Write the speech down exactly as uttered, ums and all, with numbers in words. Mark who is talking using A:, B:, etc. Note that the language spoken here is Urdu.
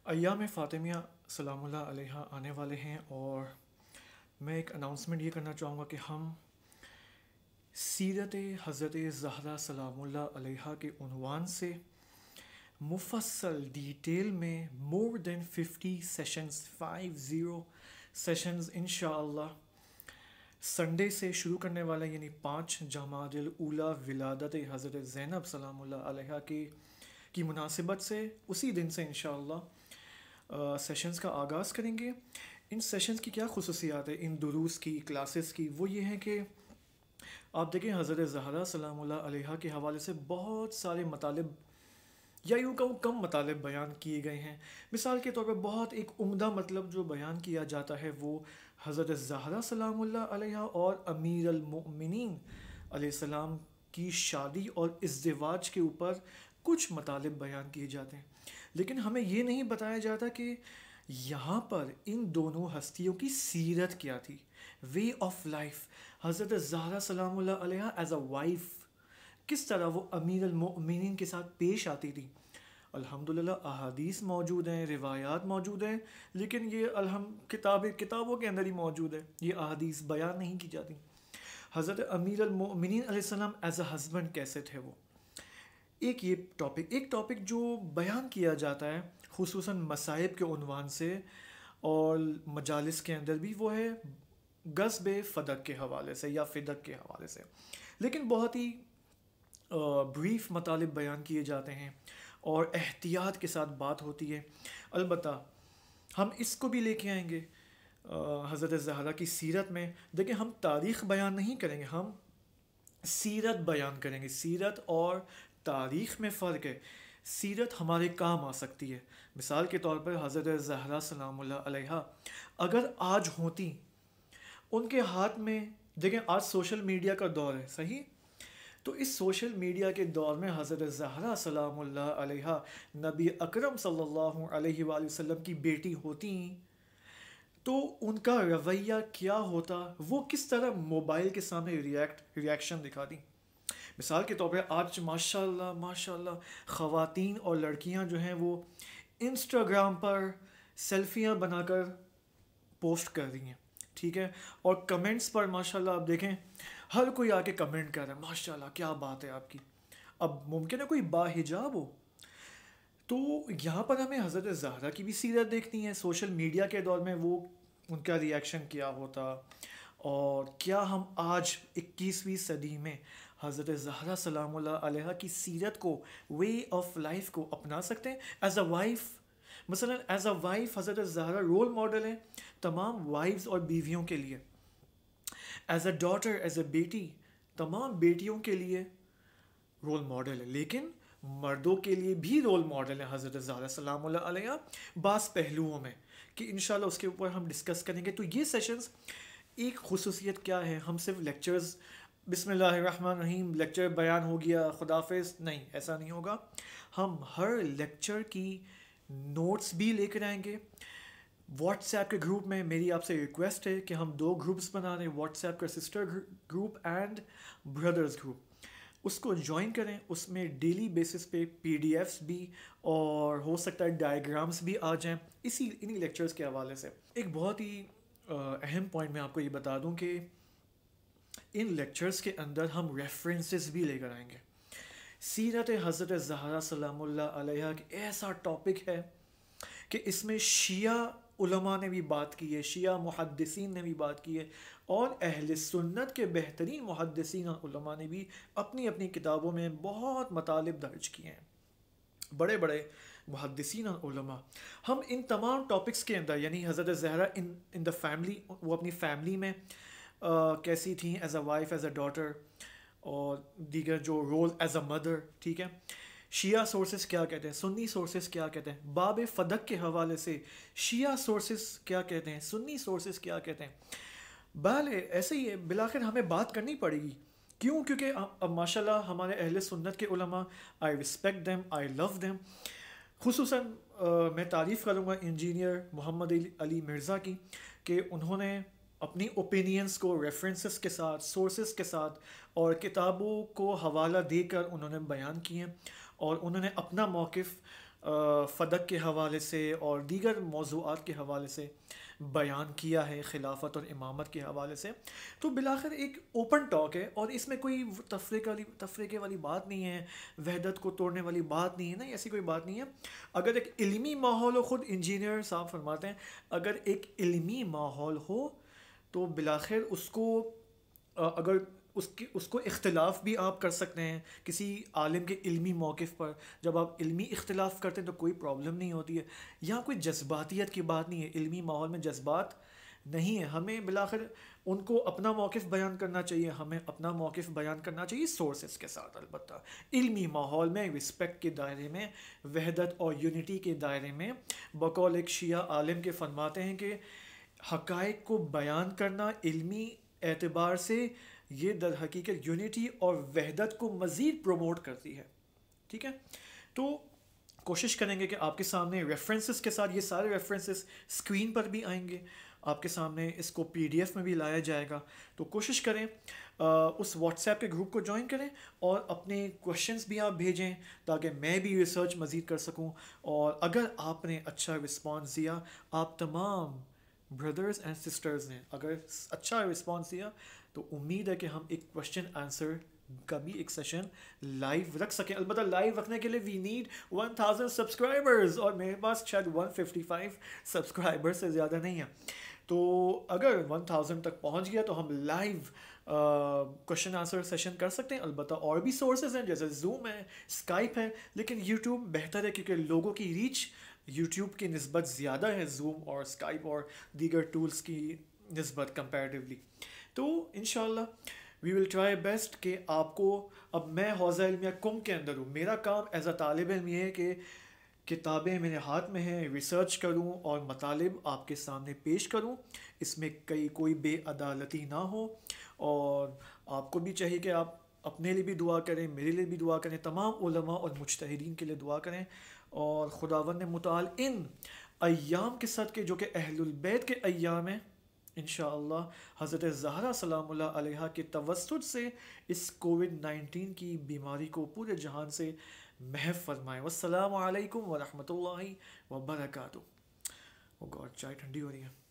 A: ایام فاطمیہ سلام اللہ علیہ آنے والے ہیں، اور میں ایک اناؤنسمنٹ یہ کرنا چاہوں گا کہ ہم سیرت حضرت زہرا سلام اللہ علیہ کے عنوان سے مفصل ڈیٹیل میں more than fifty sessions five zero sessions انشاءاللہ سنڈے سے شروع کرنے والا، یعنی پانچ جمادی الاولیٰ ولادت حضرت زینب سلام اللہ علیہ کی کی مناسبت سے اسی دن سے انشاءاللہ سیشنز کا آغاز کریں گے۔ ان سیشنز کی کیا خصوصیات ہے ان دروس کی، کلاسز کی؟ وہ یہ ہیں کہ آپ دیکھیں حضرت زہرا سلام اللہ علیہ کے حوالے سے بہت سارے مطالب یا یوں کہوں کم مطالب بیان کیے گئے ہیں۔ مثال کے طور پر بہت ایک عمدہ مطلب جو بیان کیا جاتا ہے وہ حضرت زہرا سلام اللہ علیہ اور امیر المؤمنین علیہ السلام کی شادی اور ازدواج کے اوپر کچھ مطالب بیان کیے جاتے ہیں، لیکن ہمیں یہ نہیں بتایا جاتا کہ یہاں پر ان دونوں ہستیوں کی سیرت کیا تھی، وے آف لائف۔ حضرت زہرا سلام اللہ علیہ ایز اے وائف کس طرح وہ امیر المؤمنین کے ساتھ پیش آتی تھی۔ الحمدللہ احادیث موجود ہیں، روایات موجود ہیں، لیکن یہ الحم کتاب کتابوں کے اندر ہی موجود ہے، یہ احادیث بیان نہیں کی جاتی۔ حضرت امیر المؤمنین علیہ السلام ایز اے ہسبینڈ کیسے تھے وہ، ایک یہ ٹاپک ایک ٹاپک جو بیان کیا جاتا ہے خصوصاً مصائب کے عنوان سے اور مجالس کے اندر بھی، وہ ہے غصب فدق کے حوالے سے یا فدق کے حوالے سے، لیکن بہت ہی بریف مطالب بیان کیے جاتے ہیں اور احتیاط کے ساتھ بات ہوتی ہے۔ البتہ ہم اس کو بھی لے کے آئیں گے حضرت زہرا کی سیرت میں۔ دیکھیں ہم تاریخ بیان نہیں کریں گے، ہم سیرت بیان کریں گے۔ سیرت اور تاریخ میں فرق ہے۔ سیرت ہمارے کام آ سکتی ہے۔ مثال کے طور پر حضرت زہرا سلام اللہ علیہ اگر آج ہوتی، ان کے ہاتھ میں، دیکھیں آج سوشل میڈیا کا دور ہے، صحیح؟ تو اس سوشل میڈیا کے دور میں حضرت زہرا سلام اللہ علیہ نبی اکرم صلی اللہ علیہ وآلہ وسلم کی بیٹی ہوتی تو ان کا رویہ کیا ہوتا، وہ کس طرح موبائل کے سامنے ریئیکٹ ریئیکشن دکھاتی۔ مثال کے طور پر آج ماشاء اللہ ماشاء اللہ خواتین اور لڑکیاں جو ہیں وہ انسٹاگرام پر سیلفیاں بنا کر پوسٹ کر رہی ہیں، ٹھیک ہے، اور کمنٹس پر ماشاء اللہ آپ دیکھیں ہر کوئی آ کے کمنٹ کر رہا ہے، ماشاء اللہ کیا بات ہے آپ کی۔ اب ممکن ہے کوئی باحجاب ہو، تو یہاں پر ہمیں حضرت زہرا کی بھی سیرت دیکھنی ہے۔ سوشل میڈیا کے دور میں وہ ان کا ریئیکشن کیا ہوتا، اور کیا ہم آج اکیسویں صدی میں حضرت زہرا سلام اللہ علیہ کی سیرت کو، وے آف لائف کو اپنا سکتے ہیں ایز اے وائف؟ مثلا ایز اے وائف حضرت زہرا رول ماڈل ہے تمام وائفز اور بیویوں کے لیے، as a daughter, as a بیٹی، تمام بیٹیوں کے لیے رول ماڈل ہے، لیکن مردوں کے لیے بھی رول ماڈل ہے حضرت زہرا سلام اللہ علیہ بعض پہلوؤں میں، کہ انشاءاللہ اس کے اوپر ہم ڈسکس کریں گے۔ تو یہ سیشنز ایک خصوصیت کیا ہے، ہم صرف لیکچرز بسم اللہ الرحمن الرحیم لیکچر بیان ہو گیا خدا حافظ، نہیں، ایسا نہیں ہوگا۔ ہم ہر لیکچر کی نوٹس بھی لے کر آئیں گے۔ واٹس ایپ کے گروپ میں میری آپ سے ریکویسٹ ہے کہ ہم دو گروپس بنا رہے ہیں، واٹس ایپ کا sister group and brothers group, اس کو جوائن کریں۔ اس میں ڈیلی بیسس پہ پی ڈی ایفس بھی اور ہو سکتا ہے ڈائیگرامس بھی آ جائیں اسی انہی لیکچرز کے حوالے سے۔ ایک بہت ہی اہم پوائنٹ میں آپ کو یہ بتا دوں کہ ان لیکچرز کے اندر ہم ریفرنسز بھی لے کر آئیں گے۔ سیرت حضرت زہرا سلام اللہ علیہ ایک ایسا ٹاپک ہے کہ اس میں شیعہ علماء نے بھی بات کی ہے، شیعہ محدثین نے بھی بات کی ہے، اور اہل سنت کے بہترین محدثین اور علماء نے بھی اپنی اپنی کتابوں میں بہت مطالب درج کیے ہیں، بڑے بڑے محدثین اور علماء۔ ہم ان تمام ٹاپکس کے اندر، یعنی حضرت زہرا ان ان دا فیملی، وہ اپنی فیملی میں کیسی تھیں as a wife, as a daughter, اور دیگر جو رول ایز اے مدر، ٹھیک ہے۔ شیعہ سورسز کیا کہتے ہیں، سنی سورسز کیا کہتے ہیں، باب فدق کے حوالے سے شیعہ سورسز کیا کہتے ہیں، سنی سورسز کیا کہتے ہیں۔ بہرحال ایسے ہی ہے، بالآخر ہمیں بات کرنی پڑے گی، کیوں؟ کیونکہ اب ماشاء اللہ ہمارے اہل سنت کے علماء، I respect them, I love them. خصوصاً میں تعریف کروں گا انجینئر محمد علی مرزا کی، کہ انہوں نے اپنی اوپینینز کو ریفرنسز کے ساتھ، سورسز کے ساتھ اور کتابوں کو حوالہ دے کر انہوں نے بیان کیے ہیں، اور انہوں نے اپنا موقف فدق کے حوالے سے اور دیگر موضوعات کے حوالے سے بیان کیا ہے، خلافت اور امامت کے حوالے سے. تو بالآخر ایک اوپن ٹاک ہے اور اس میں کوئی تفریق والی تفریقے والی بات نہیں ہے، وحدت کو توڑنے والی بات نہیں ہے، نہیں ایسی کوئی بات نہیں ہے. اگر ایک علمی ماحول ہو، خود انجینئر صاحب فرماتے ہیں اگر ایک علمی ماحول ہو تو بالآخر اس کو اگر اس کی اس کو اختلاف بھی آپ کر سکتے ہیں کسی عالم کے علمی موقف پر. جب آپ علمی اختلاف کرتے ہیں تو کوئی پرابلم نہیں ہوتی ہے. یہاں کوئی جذباتیت کی بات نہیں ہے، علمی ماحول میں جذبات نہیں ہے. ہمیں بالآخر ان کو اپنا موقف بیان کرنا چاہیے، ہمیں اپنا موقف بیان کرنا چاہیے سورسز کے ساتھ. البتہ علمی ماحول میں رسپیکٹ کے دائرے میں، وحدت اور یونٹی کے دائرے میں، بقول ایک شیعہ عالم کے فرماتے ہیں کہ حقائق کو بیان کرنا علمی اعتبار سے یہ در حقیقت یونٹی اور وحدت کو مزید پروموٹ کرتی ہے. ٹھیک ہے، تو کوشش کریں گے کہ آپ کے سامنے ریفرنسز کے ساتھ، یہ سارے ریفرنسز اسکرین پر بھی آئیں گے، آپ کے سامنے اس کو پی ڈی ایف میں بھی لایا جائے گا. تو کوشش کریں اس واٹس ایپ کے گروپ کو جوائن کریں اور اپنے کوشچنس بھی آپ بھیجیں تاکہ میں بھی ریسرچ مزید کر سکوں. اور اگر آپ نے اچھا رسپانس دیا، آپ تمام بردرز اینڈ سسٹرز نے اگر اچھا رسپانس دیا تو امید ہے کہ ہم ایک کوشچن آنسر کا بھی ایک سیشن لائیو رکھ سکیں. البتہ لائیو رکھنے کے لیے we need one thousand subscribers اور میرے پاس شاید ون ففٹی فائیو سبسکرائبر سے زیادہ نہیں ہے. تو اگر ون تھاؤزینڈ تک پہنچ گیا تو ہم لائیو کوشچن آنسر سیشن کر سکتے ہیں. البتہ اور بھی سورسز ہیں جیسے زوم ہے، اسکائپ ہے، لیکن یوٹیوب بہتر ہے کیونکہ لوگوں کی ریچ یوٹیوب کی نسبت زیادہ ہے زوم اور اسکائپ اور دیگر ٹولز کی نسبت کمپیریٹیولی. تو انشاءاللہ وی ول ٹرائی بیسٹ کہ آپ کو، اب میں حوزہ علمیہ کم کے اندر ہوں، میرا کام ایز اے طالب علم یہ ہے کہ کتابیں میرے ہاتھ میں ہیں، ریسرچ کروں اور مطالب آپ کے سامنے پیش کروں، اس میں کئی کوئی بے عدالتی نہ ہو. اور آپ کو بھی چاہیے کہ آپ اپنے لیے بھی دعا کریں، میرے لیے بھی دعا کریں، تمام علماء اور مجتہدین کے لیے دعا کریں. اور خداوند متعال ان ایام کے صدقے جو کہ اہل البیت کے ایام ہیں، انشاءاللہ حضرت زہرا سلام اللہ علیہا کے توسط سے اس کووڈ نائنٹین کی بیماری کو پورے جہان سے محو فرمائے. والسلام علیکم ورحمۃ اللہ وبرکاتہ. او گاڈ، چائے ٹھنڈی ہو رہی ہے.